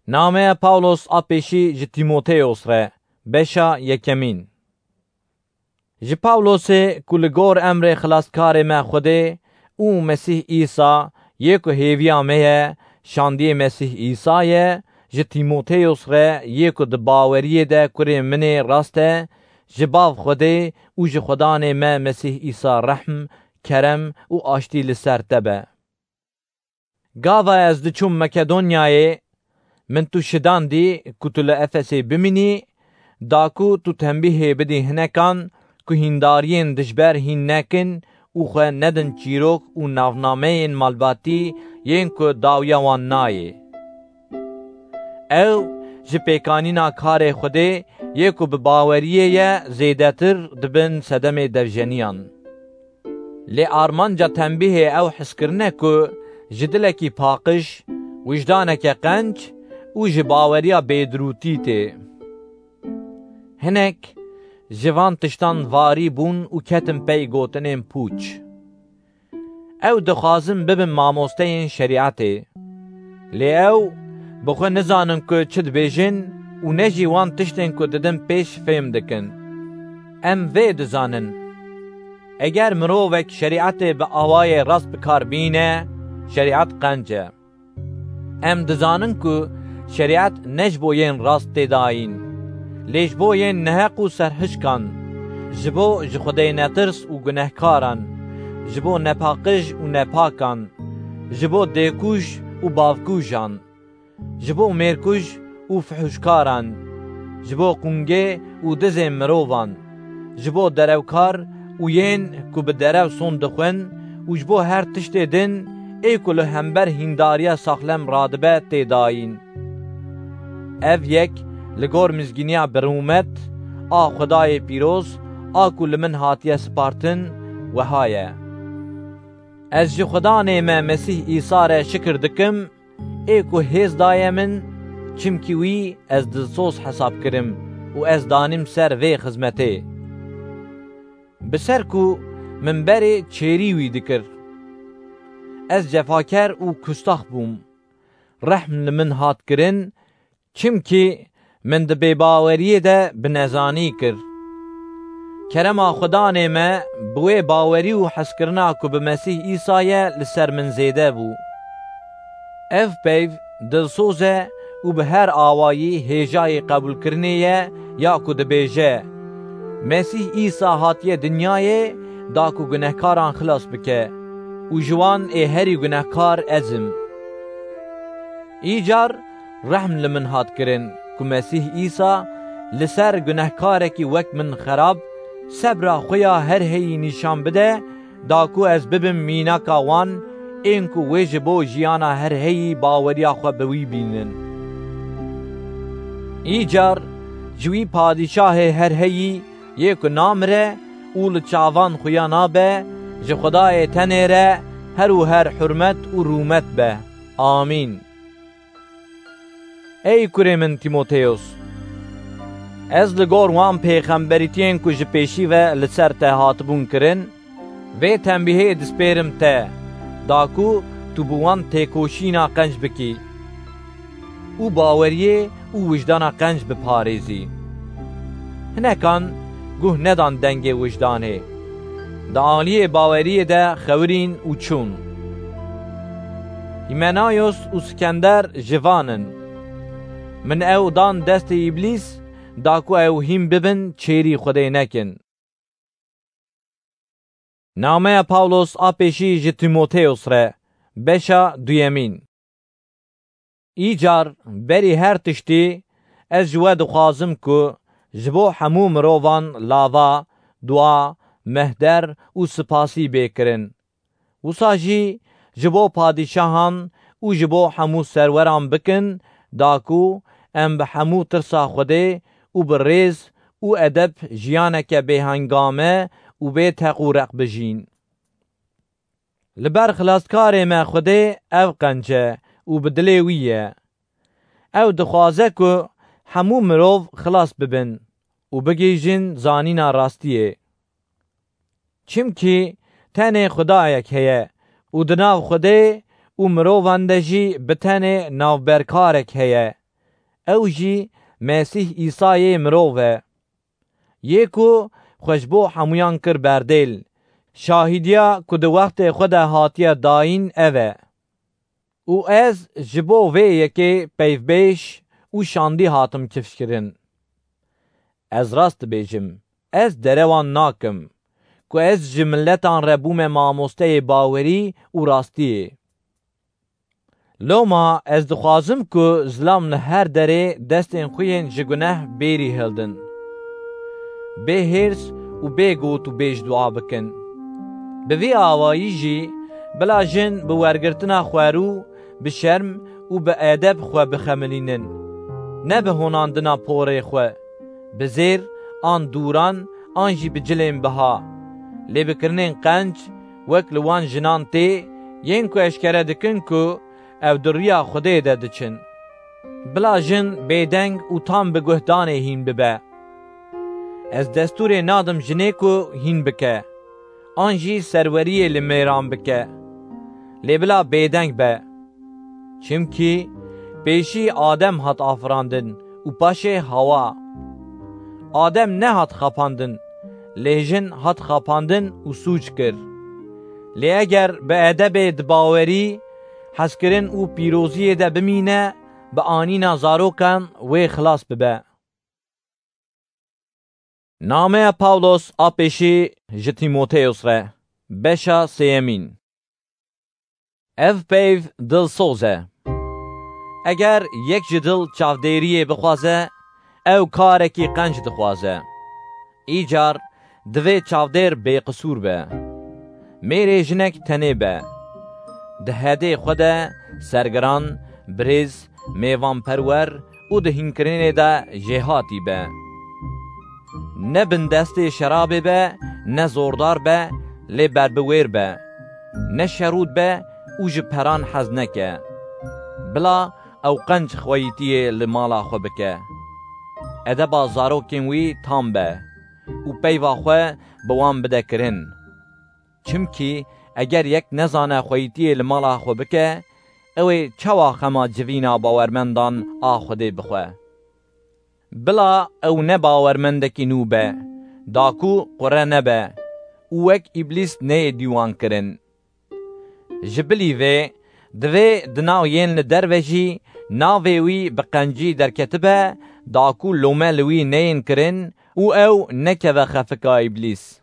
نامه پاولوس آپیشی جی تیموتئوس ره بشا یکمین. جی پاولوس کلگور امر خلاصکار ما خوده او مسیح عیسی یکو هیویا مه شاندی مسیح عیسی جی تیموتئوس ره یکو دباوری ده کره من راسته جباف خوده او جی خدان ما مسیح عیسی رحم کرم او آشتی لسر تبه. گاوا از دچوم مکدونیای من تو شدان دی که تو لافسی بمینی داکو تو تنبیه بدی هنکان که هندارین دشبر هین نکن او خو ندن چیروک او نافنامه این مالباتی ین که داویوان نایه. او جپیکانینا کار خوده یکو بباوریه زیدتر دبن صدم دوجنیان. لی آرمان جا تنبیه او حس کرنه که جدلکی پاقش وجدانک قنج او جباوریا بیدروتی ته. هنک جوان تشتان واری بون او کتم پی گوتنین پوچ. او دخوازم ببن ماموستین شریعته. لی او بخو نزانن که چد بیجن او نجی وان تشتین که ددن پیش فهم دکن. ام وی دزانن. اگر مرووک شریعت به آوای راست بکار بینه شریعت قنجه. ام دزانن که شریعت نجبو ین راست داین. لیش بو ین نهق و سرحشکان. جبو جخوده نترس و گنهکاران. جبو نپاقش و نپاکان. جبو دیکوش و باوکوشان. جبو میرکوش و فحوشکاران. جبو قنگه و دزه مرووان. جبو دروکار و ین که به درو سون دخون و جبو هر تشت دن ای کلو همبر هنداریا ساخلم رادبه تیداین. اف یک لگور مزگینیا برومت خدای پیروز کل من هاتیه سپارتن و هایه. از جو خدا نیمه مسیح عیسی را شکر دکم ای که هیز دایه من چمکی وی از دلسوز حساب کرم و از دانم سر وی خزمته. بسر کو من بری چیری وی دکر. از جفاکر و کستاخ بوم. رحم لمن هات کرن چمکی من ده بیباوریه ده بنزانی کر. کرما خدا نیمه بوی باوری و حس کرنا که به مسیح عیسی لسر من زیده بو. اف بیو دلسوزه و به هر آوایی هیجای قبول کرنیه یا که ده بیجه. مسیح عیسی هاتیه دنیای دا که گنهکاران خلاص بکه و جوان ای هری گنهکار ازم. ایجار رحم لمن هات کرن که مسیح عیسی لسر گنهکاره کی وک من خراب صبر خویا هر هی نشان بده دا که از ببم میناکا وان این که ویجبو جیانا هر هی باوریا خو بوی بینن. ایجار جوی پادشاه هر هی یک نامره اول چاوان خویا نابه ج خدای تنره هر و هر حرمت و رومت به. آمین. ای کره من تیموتئوس از لگور وان پیغمبریتین که جپیشی و لسر ته هاتبون کرن و تنبیه دسپیرم ته داکو تو بوان تیکوشینا قنج بکی او باوریه او وجدانا قنج بپاریزی. هنکان گوه ندان دنگ وجدانه دا آلیه باوریه ده خورین و چون. ایمنایوس و سکندر جوانن. من او دان دست ابلیس داکو او هیم ببن چیری خودی نکن. نامه پاولوس آپیشی جی تیموتئوس ره بشا دویمین. ایجار بری هر تشتی از جوه دخوازم که جبو همو مروان لاوا دعا مهدر و سپاسی بکرن. و ساجی جبو پادشاهان و جبو همو سروران بکن داکو ام به همو ترسا خوده و بریز و ادب جیانک به هنگامه و به تقورق بجین. لبر خلاصکار ما خوده او قنجه و بدلیویه. او دخوازه که همو مروف خلاص ببن و بگیجن زانینا راستیه. چمکی تنه خدایک هیه و دناو خوده و مروفاندجی بتنه ناوبرکارک هیه او جی مسیح عیسای مروه. یکو خوشبو همویان کر بردیل. شاهدیا که دو وقت خود هاتیه داین اوه. او از جبو وی یکی پیف بیش او شاندی هاتم کفش کرن. از راست بیجم. از دروان ناکم. که از جملتان ربوم ماموسته باوری و راستیه. لوما از دخوازم که زلام نه هر دره دستین خوین جگنه بیری هلدن. به هرس و به گوت و بیش دعا بکن. به وی آوایی جی بلا جن به ورگرتنا خوارو به شرم و به ادب خو بخملینن. نه به هناندنا پوره خو. به زیر آن دوران آنجی به جلیم بها. لی بکرنین قنج وکلوان جنان تی ین کو اشکره دکن که او دریا خوده ده چن. بلا جن بیدنگ و تام به گهدانه هین ببه. از دستور نادم جنه کو هین بکه. آنجی سروریه لمیران بکه. لی بلا بیدنگ به. چمکی پیشی آدم هات آفراندن و پاشه هوا. آدم نه هات خپاندن. لی جن هات خپاندن و سوچ کر. لی اگر به ادب دباوری حسکرین او پیروزی ده بمینه به آنینا زاروکن و خلاص ببه. نامه پاولوس آپیشی جتیموتیوس ره بشا سیمین. اف پیو دل سوزه. اگر یک جدل چافدیریه بخوازه او کارکی قنج دخوازه. ایجار دوی چافدیر بی قصور به. میره جنک تنه به. ده هده خوده سرگران، بریز، میوان پرور او ده هنکرینه ده جهاتی به. نه بندست شرابه به، نه زوردار به، لی بربویر به. نه شرود به، او جپران حز نکه. بلا او قنج خویتیه لمالا خو بکه. ادبا زاروکین وی تام به. او پیوا خو بوان بده کرن. چمکی اگر یک نزانه خویتی لمالا خو بکه اوی چوا خما جوینا باورمندان آخوده بخواه. بلا او نه باورمندکی نو به داکو قره نبه او اک ابلیس نه دیوان کرن. جبلی وی دوی دناو ین لدروجی ناوی وی بقنجی در کتبه داکو لومه لوی نین کرن او نکه و خفکا ابلیس.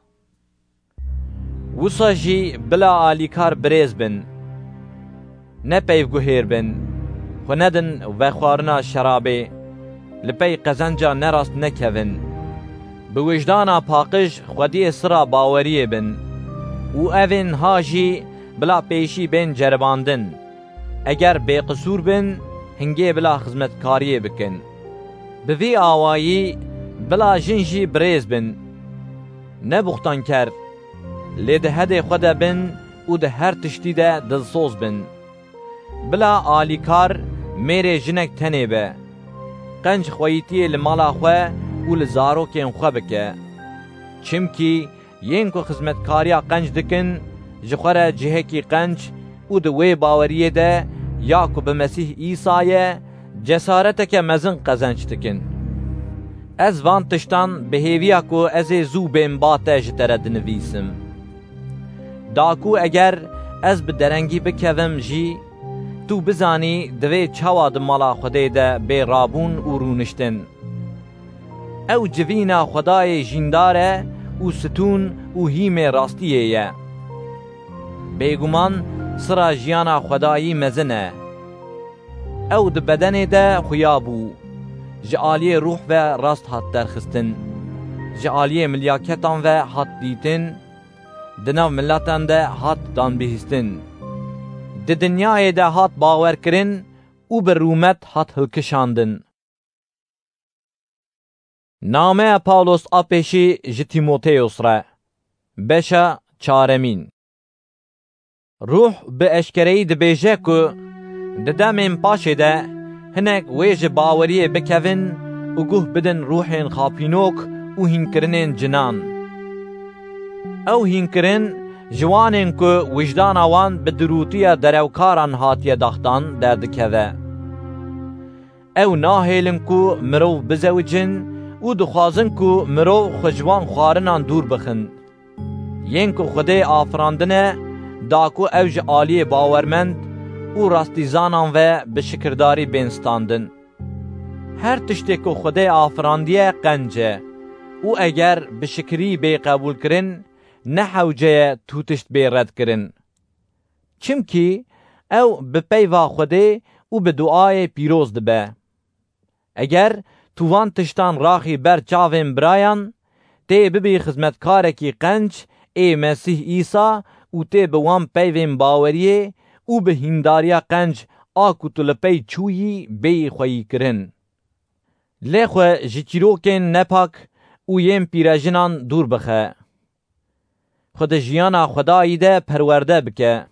وصا جی بلا آلیکار بریز بن. نه پیو گوهیر بن. خو ندن و خوارنا شرابه. لپی قزنجا نراست نکوین. به وجدانا پاقش خودی سرا باوریه بن. او اوین هاجی بلا پیشی بین جرباندن. اگر بی قصور بن هنگی بلا خدمتکاریه بکن. به وی آوایی بلا جنجی بریز بن. نه بختان کرد. لی ده هده خود بن او ده هر تشتی ده دلسوز بن. بلا آلیکار میره جنک تنه به. قنج خویتی لمالا خواه او لزارو کن خواه بکه. چمکی ین کو خدمتکاریا قنج دکن جخوره جهه کی قنج او ده وی باوریه ده یا کو به مسیح عیسایه جسارت که مزن قزنج دکن. از وان تشتان بهیویا کو از زو بین باته جتره دنویسم. داکو اگر از بدرنگی بکوم جی تو بزانی دوی چوا دمالا خوده ده بی رابون و رونشتن. او جوینا خدای جینداره و ستون و هیم راستیه یه. بیگمان سرا جیانا خدایی مزنه. او ده بدن ده خویابو. جعالی روح و راست هات درخستن. جعالی ملیاکتان و هات دیتن. دناو ملتان ده هات دان بهستن. ده دنیای ده هات باور کرن او به رومت هات هلکشاندن. نامه پاولوس آپیشی جتیموتیوس را بشا چارمین. روح به اشکرهی ده بیجه که ده دمین پاشه ده هنک ویج باوریه بکوین و گوه بدن روحین خاپینوک و هینکرنین جنان. او هینکرن جوانین که وجدان آوان به دروتی دروکاران هاتیه داختان دردکوه. ew nahêlin ku mirov bizewicin û dixwazin ku mirov xwe xwarinan dûr bixin. Yên ku Xwedê afirandine, da ku ew ji aliyê bawermend û rastîzanan ve bi şikirdarî bên standin. Her tiştê ku Xwedê afirandiye qenc e û eger bi şikirî bê qebûl kirin, ne hewce ye tu tişt bê red kirin. Çimkî ew bi peyva Xwedê û bi duayê pîroz dibe. Eger tu van tiştan raxî ber çavên birayan, tê bibî xizmetkarekî qenc ê Mesîh İsa û tê bi wan peyvên baweriyê û bi hîndariya qenc a ku tu li pey çûyî bêyî xweyî kirin. Lê xwe ji çîrokên nepak û yên pîrejinan dûr bixe. Xwe di jiyana Xwedayî de perwerde bike.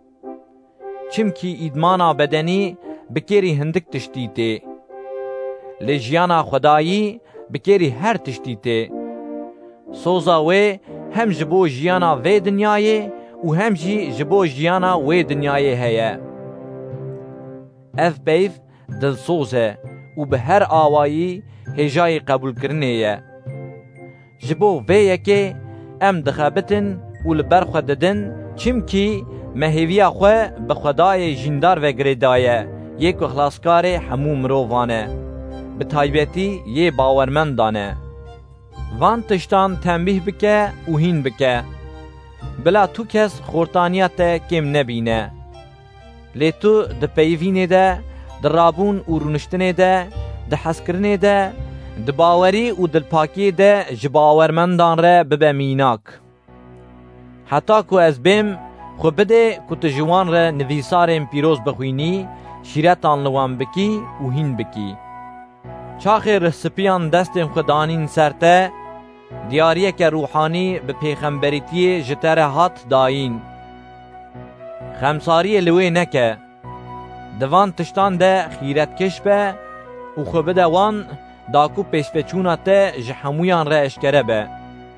Çimkî îdmana bedenî bi kêrî hindik tiştî tê. Lê jiyana Xwedayî bi kêrî her tiştî tê. Soza wê hem ji bo jiyana vê dinyayê û hem jî ji bo jiyana wê dinyayê heye. Ev peyv dilsoz e û bi her awayî hêjayê qebûlkirinê ye. Ji bo vê yekê em dixebitin û li ber xwe didin, çimkî mehêviya xwe bi Xwedayê jîndar vegirê daye, yê ku xilaskarê hemû mirovan e, bi taybetî yê bawermendan e. Van tiştan tembîh bike û hîn bike. Bila tu kes xortaniya te kêm nebîne. Lê tu di peyivînê de, di rabûn û rûniştinê de, di hezkirinê de, di bawerî û dilpakiyê de ji bawermendan re bibe mînak. Heta ku ez bêm, xwe bidê ku tu ji wan re nivîsarên pîroz bixwînî, şîretan li wan bikî û hîn bikî. Çaxê rihsipiyan destên xwe danîn ser te, diyariyeke rûhanî bi pêxemberîtiyê ji te re hat dayîn. Xemsariyê li wê neke. Di van tiştan de xîretkeş be û xwe bide wan, da ku pêşveçûna te ji hemûyan re eşkere be.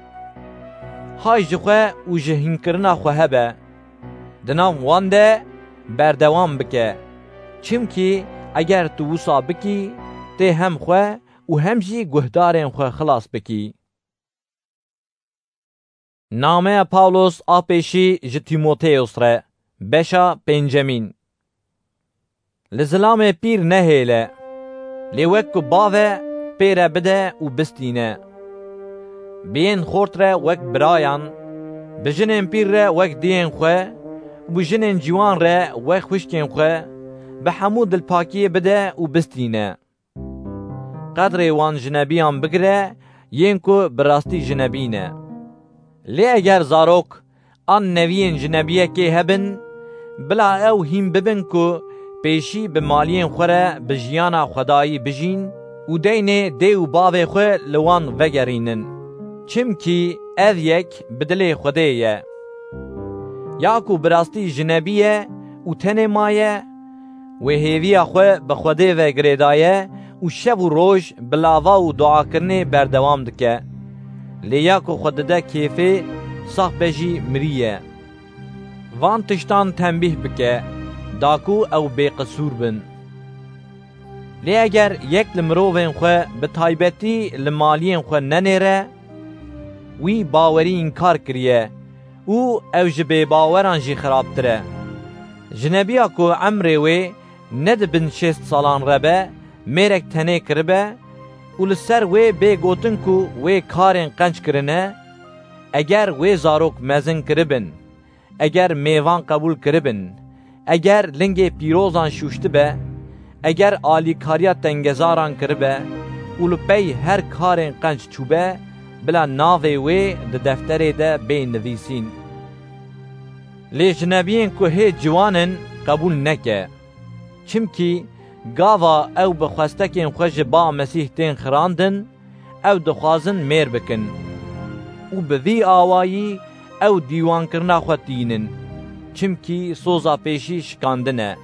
Hay ji xwe û ji hînkirina xwe hebe. Di nav wan de berdewam bike. Çimkî eger tu wisa bikî, tê hem xwe û hem jî guhdarên xwe xilas bikî. Nameya Pawlos a pêşî ji Tîmoteyos re, beşa pêncemîn. Li zilamê pîr nehêle, lê wek ku bave pê re bide û bistîne. Biyên xort re wek birayan, bi jinên pîr re wek diyên xwe û bi jinên ciwan re wek xwişkên xwe, bi hemû dilpakiyê bide û bistîne. Qedrê wan jinebiyan bigire, yên ku bi rastî jinebî ne. Lê eger zarok an neviyên jinebiyekê hebin, bila ew hîn bibin ku pêşî bi maliyên xwe re bi jiyana Xwedayî bijîn û deynê dê û bavê xwe li wan vegerînin. Çimkî ev yek bi dilê Xwedê ye. Ya ku bi rastî jinebî ye û tenê maye, wê hêviya xwe bi Xwedê vegirê daye û şev û roj bi lava û duakirinê berdewam dike. Lê ya ku xwe dide kêfê, sax be jî miriye. Van tiştan tembîh bike, da ku ew bêqisûr bin. Lê eger yek li mirovên xwe bi taybetî li maliyên xwe nenêre, wî bawerî înkar kiriye û ew ji bêbaweran jî xirabtir e. Jinebiya ku emrê wê ne di bin 6 salan re be, mêrek tenê kiribe û li ser wê bê gotin ku wê karên qenc kirine, eger wê zarok mezin kiribin, eger mêvan qebûl kiribin, eger lingê pîrozan şûşti be, eger alîkariya tengezaran kiribe û li pey her karên qenc çûbe, bila navê wê di defterê de bê nivîsîn. Lê jinebiyên ku hê ciwanin qebûl neke. Çimkî gava ew bi xwestekên xwe ji ba Mesîh tên xirandin, ew dixwazin mêr bikin. û bi vî awayî ew dîwankirina xwe tînin, çimkî soza pêşî şikandin e.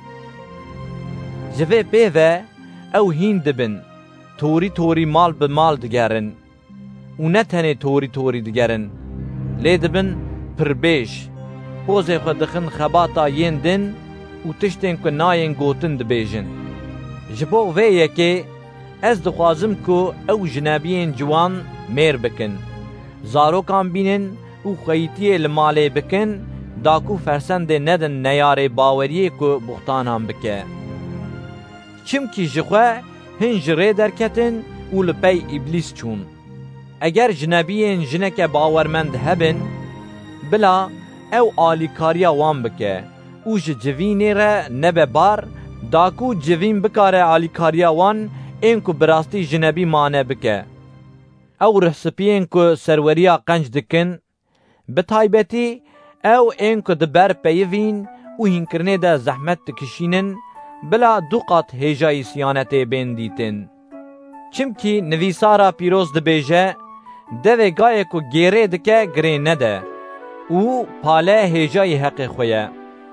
Ji vê pêve ew hîn dibin, torî torî mal bi mal digerin. û ne tenê torî torî digerin, lê dibin pirbêj, pozê xwe dixin xebata yên din û tiştên ku nayên gotin dibêjin. ji bo vê yekê ez dixwazim ku ew jinebiyên ciwan mêr bikin, zarokan bînin û xeyîtiyê li malê bikin, da ku fersendê nedin neyarê baweriyê ku buxtanan bike. Çimkî ji xwe hin ji rê derketin û li pey îblîs çûn. Eger jinebiyên jineke bawermend hebin, bila ew alîkariya wan bike û ji civînê re nebe bar, da ku civîn bikare alîkariya wan ên ku bi rastî jinebî mane bike. Ew rihsipiyên ku serweriya qenc dikin, bi taybetî ew ên ku di ber peyivîn û hînkirinê de zehmet dikişînin, bila du qat hêja îsyanetê bên dîtin. Çimkî nivîsara pîroz dibêje, devê gayê ku gêrê dike girê nede û pale hêjayê heqê xwe ye.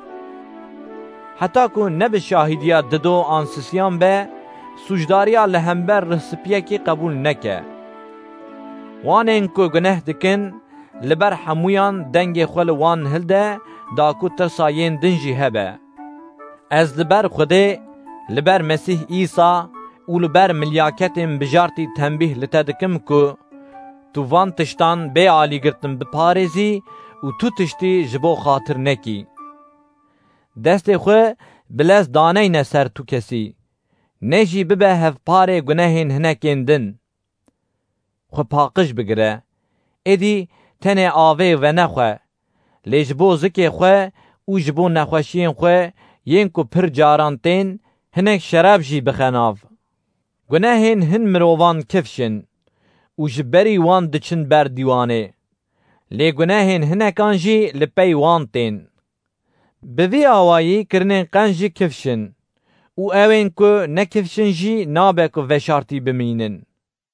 Heta ku ne bi şahîdiya dido an sisyan be, sûcdariya li hember rihsipiyekê qebûl neke. Wanên ku guneh dikin, li ber hemûyan dengê xwe li wan hilde, da ku tirsa yên din jî hebe. Ez li ber Xwedê, li ber Mesîh İsa û li ber milyaketên bijartî tembîh li te dikim ku tu van tiştan bê alîgirtin biparêzî û tu tiştî ji bo xatir nekî. Destê xwe bi lez daneyne ser tu kesî, ne jî bibe hevparê gunehên hinekên din. Xwe paqij bigire, êdî tenê avê ve nexwe, lê ji bo zikê xwe û ji bo nexweşiyên xwe yên ku pir caran tên, hinek şerab jî bixe nav. Gunehên hin mirovan kifşin û ji berî wan diçin ber dîwanê. Lê gunehên hinekan jî li pey wan tên. Bi vî awayî kirinên qenc jî kifşin û ewên ku nekifşin jî nabe ku veşartî bimînin.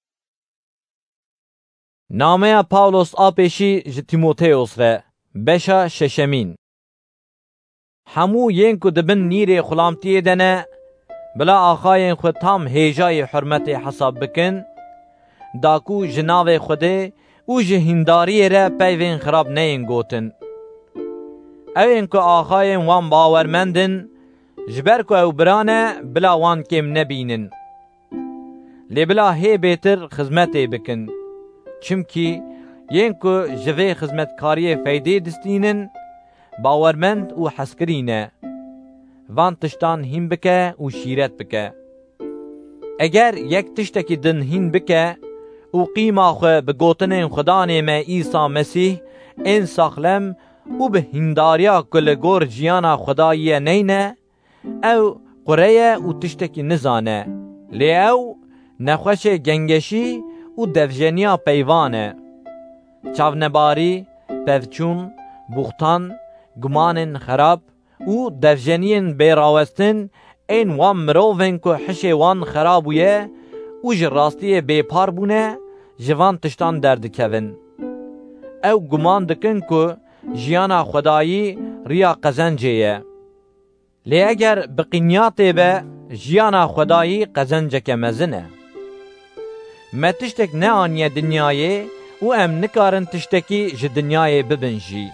Nameya Pawlos a pêşî ji Tîmoteyos re, beşa şeşemîn. Hemû yên ku dibin nîrê xulamtiyê de ne, bila axayên xwe tam hêjayê hurmetê hesab bikin, da ku ji navê Xwedê û ji hîndariyê re peyvên xirab neyên gotin. Ewên ku axayên wan bawermendin, ji ber ku ew biran e, bila wan kêm nebînin. Lê bila hê bêtir xizmetê bikin. Çimkî yên ku ji vê xizmetkariyê feydê distînin, bawermend û heskirî ne. Van tiştan hîn bike û şîret bike. Eger yek tiştekî din hîn bike û qîma xwe bi gotinên Xwedanê me İsa Mesîh ên saxlem û bi hîndariya ku li gor jiyana Xwedayî neyne, ew qureye û tiştekî nizane, lê ew nexweşê gengeşî û devjeniya peyvan e. Çavnebarî, pevçûn, buxtan, gumanên xerab û devjeniyên bêrawestin ên wan mirovên ku hişê wan xerab bûye û ji rastiyê bêpar bûne, ji van tiştan derdikevin. Ew guman dikin ku jiyana Xwedayî riya qezencê ye. Lê eger bi qinyatê be, jiyana Xwedayî qezenceke mezin e. Me tiştek neaniye dinyayê û em nikarin tiştekî ji dinyayê bibin jî.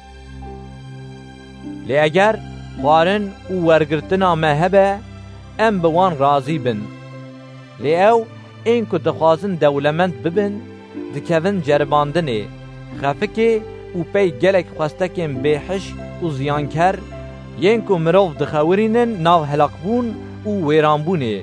Lê eger xwarin û wergirtina me hebe, em bi wan razî bin. Lê ew ên ku dixwazin dewlemend bibin, dikevin ceribandinê, xefikê û pey gelek xwestekên bêhiş û ziyanker, yên ku mirov dixewirînin nav helakbûn û wêranbûnê.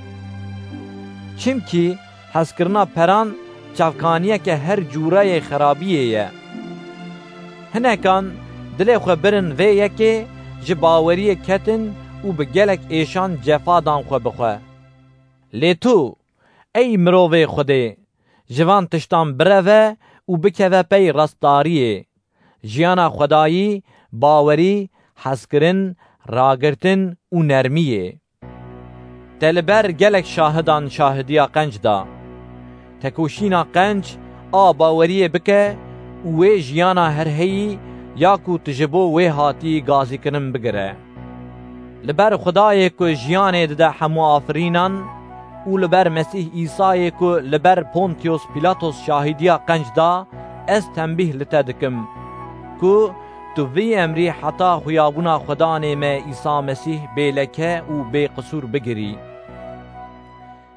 Çimkî hezkirina peran çavkaniyeke her cûrayê xerabiyê ye. Hinekan dilê xwe birin vê yekê, ji baweriyê ketin û bi gelek êşan cefa dan xwe bi xwe. Lê tu, ey mirovê Xwedê, ji van tiştan bireve û bikeve pey rastdariyê, jiyana Xwedayî, bawerî, hezkirin, ragirtin û nermiyê. Te li ber gelek şahidan şahidiya qenc da. Tekoşîna qenc a baweriyê bike û wê jiyana herheyî ya ku tu ji bo wê hatî gazîkirin bigire. Li ber Xwedayê ku jiyanê dide hemû afirînan û li ber Mesîh İsayê ku li ber Pontius Pilatos şahidiya qenc da, ez tembîh li te dikim ku tu vî emrî heta xuyabûna Xwedanê me İsa Mesîh bêleke û bêqisûr bigirî.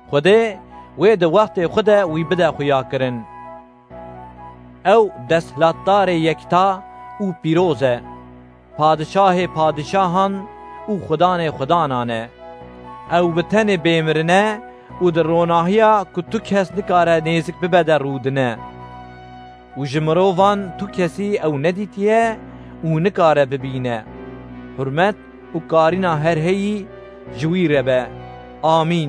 Xwedê wê di wextê xwe de wî bide xuyakirin. Ew desthilatdarê yekta û pîroz e, padişahê padişahan û xudanê xudanan e. Ew bi tenê bêmirin e û di ronahiya ku tu kes nikare nêzik bibe de rûdine. û ji mirovan tu kesî ew nedîtiye û nikare bibîne. Hurmet û karîna her heyî ji wî re be. Amîn.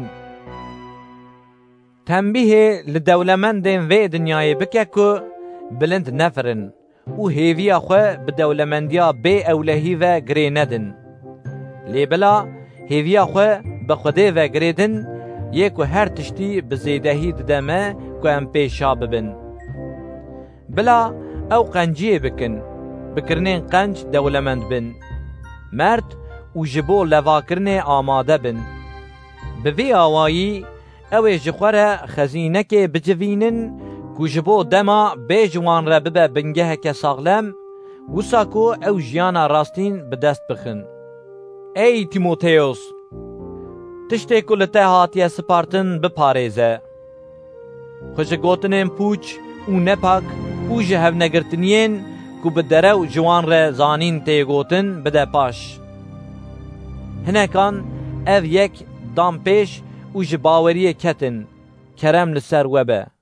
Tembîhê li dewlemendên vê dinyayê bike ku bilind nefirin û hêviya xwe bi dewlemendiya bê ewlehî ve girê nedin. Lê bila hêviya xwe bi Xwedê ve girê din, yê ku her tiştî bi zêdehî dide me ku em pêşa bibin. Bila ew qenciyê bikin, bikirinên qenc dewlemend bin. Mert û ji bo levakirinê amade bin. Bi vê awayî ew ê ji xwe re xezînekê bicivînin ku ji bo dema bê ji wan re bibe bingeheke saxlem, wisa ku ew jiyana rastîn bi dest bixin. Ey Tîmoteyos! Tiştê ku li te hatiye sipartin biparêze. Xwe ji gotinên pûç û nepak û ji hevnegirtiniyên ku bi derew ji wan re zanîn tê gotin bide paş. Hinekan ev yek dam pêş û ji baweriyê ketin, kerem li ser we be.